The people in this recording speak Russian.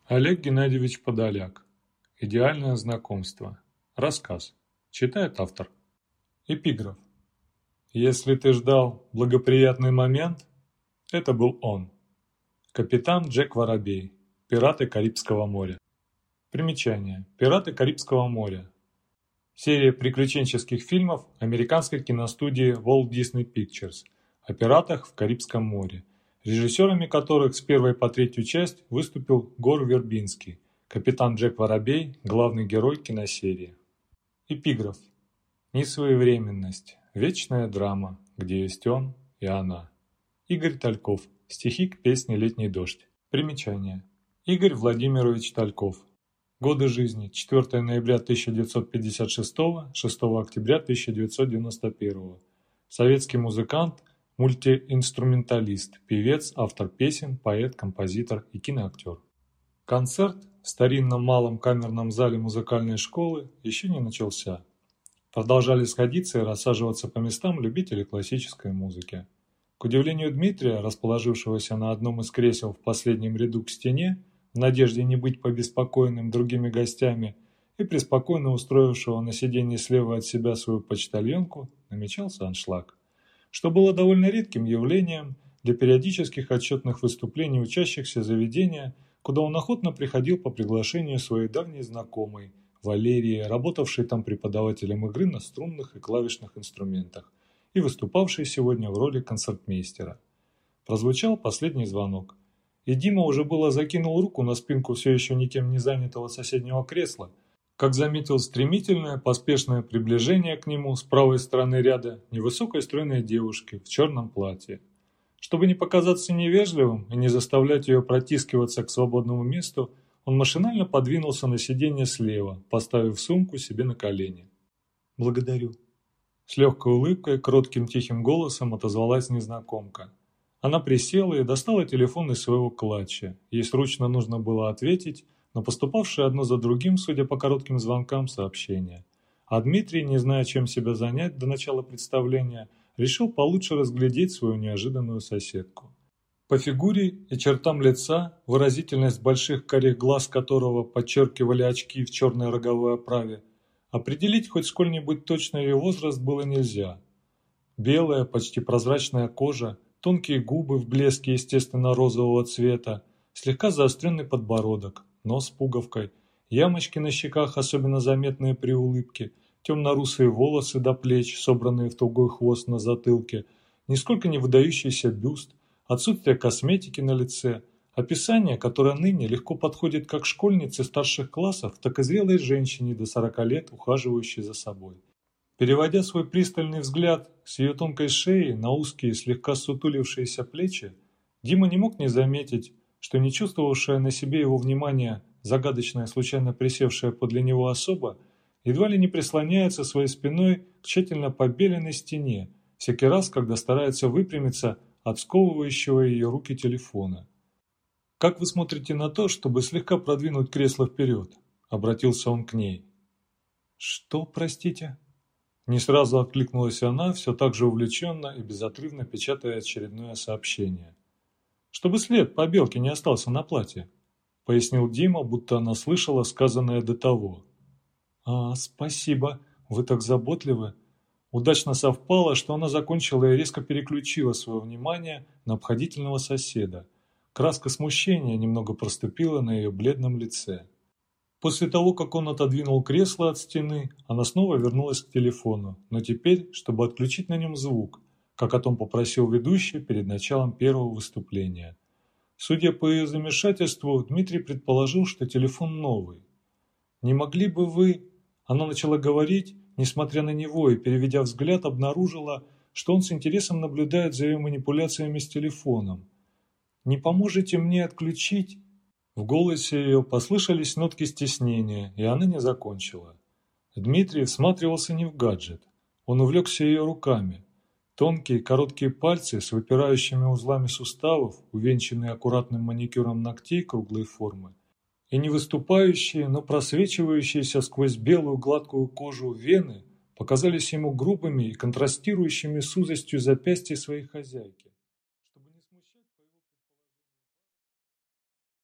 Олег Геннадьевич Подоляк. Идеальное знакомство. Рассказ. Читает автор. Эпиграф. Если ты ждал благоприятный момент, это был он. Капитан Джек Воробей. Пираты Карибского моря. Примечание. Пираты Карибского моря. Серия приключенческих фильмов американской киностудии Walt Disney Pictures о пиратах в Карибском море, режиссерами которых с первой по третью часть выступил Гор Вербински, капитан Джек Воробей, главный герой киносерии. Эпиграф. Несвоевременность. Вечная драма, где есть он и она. Игорь Тальков. Стихи к песне «Летний дождь». Примечание. Игорь Владимирович Тальков. Годы жизни. 4 ноября 1956, 6 октября 1991. Советский музыкант, мультиинструменталист, певец, автор песен, поэт, композитор и киноактер. Концерт в старинном малом камерном зале музыкальной школы еще не начался. Продолжали сходиться и рассаживаться по местам любители классической музыки. К удивлению Дмитрия, расположившегося на одном из кресел в последнем ряду к стене, в надежде не быть побеспокоенным другими гостями, и преспокойно устроившего на сиденье слева от себя свою почтальонку, намечался аншлаг, что было довольно редким явлением для периодических отчетных выступлений учащихся заведения, куда он охотно приходил по приглашению своей давней знакомой, Валерии, работавшей там преподавателем игры на струнных и клавишных инструментах и выступавшей сегодня в роли концертмейстера. Прозвучал последний звонок, и Дима уже было закинул руку на спинку все еще никем не занятого соседнего кресла, как заметил стремительное, поспешное приближение к нему с правой стороны ряда невысокой стройной девушки в черном платье. Чтобы не показаться невежливым и не заставлять ее протискиваться к свободному месту, он машинально подвинулся на сиденье слева, поставив сумку себе на колени. «Благодарю». С легкой улыбкой, кротким тихим голосом отозвалась незнакомка. Она присела и достала телефон из своего клатча. Ей срочно нужно было ответить на поступавшие одно за другим, судя по коротким звонкам, сообщения. А Дмитрий, не зная, чем себя занять до начала представления, решил получше разглядеть свою неожиданную соседку. По фигуре и чертам лица, выразительность больших карих глаз которого подчеркивали очки в черной роговой оправе, определить хоть сколь-нибудь точно ее возраст было нельзя. Белая, почти прозрачная кожа, тонкие губы в блеске естественно-розового цвета, слегка заостренный подбородок, нос с пуговкой, ямочки на щеках, особенно заметные при улыбке, темно-русые волосы до плеч, собранные в тугой хвост на затылке, нисколько не выдающийся бюст, отсутствие косметики на лице, описание, которое ныне легко подходит как школьнице старших классов, так и зрелой женщине до 40 лет, ухаживающей за собой. Переводя свой пристальный взгляд с ее тонкой шеи на узкие, слегка сутулившиеся плечи, Дима не мог не заметить, что не чувствовавшая на себе его внимания загадочная, случайно присевшая подле него особа, едва ли не прислоняется своей спиной к тщательно побеленной стене, всякий раз, когда старается выпрямиться от сковывающего ее руки телефона. «Как вы смотрите на то, чтобы слегка продвинуть кресло вперед?» – обратился он к ней. «Что, простите?» Не сразу откликнулась она, все так же увлеченно и безотрывно печатая очередное сообщение. «Чтобы след по белке не остался на платье», – пояснил Дима, будто она слышала сказанное до того. Спасибо, вы так заботливы». Удачно совпало, что она закончила и резко переключила свое внимание на обходительного соседа. Краска смущения немного проступила на ее бледном лице. После того, как он отодвинул кресло от стены, она снова вернулась к телефону, но теперь, чтобы отключить на нем звук, как о том попросил ведущий перед началом первого выступления. Судя по ее замешательству, Дмитрий предположил, что телефон новый. «Не могли бы вы...» Она начала говорить, несмотря на него, и, переведя взгляд, обнаружила, что он с интересом наблюдает за ее манипуляциями с телефоном. «Не поможете мне отключить?» В голосе ее послышались нотки стеснения, и она не закончила. Дмитрий всматривался не в гаджет. Он увлекся ее руками. Тонкие короткие пальцы с выпирающими узлами суставов, увенчанные аккуратным маникюром ногтей круглой формы, и не выступающие, но просвечивающиеся сквозь белую гладкую кожу вены показались ему грубыми и контрастирующими с узостью запястья своей хозяйки.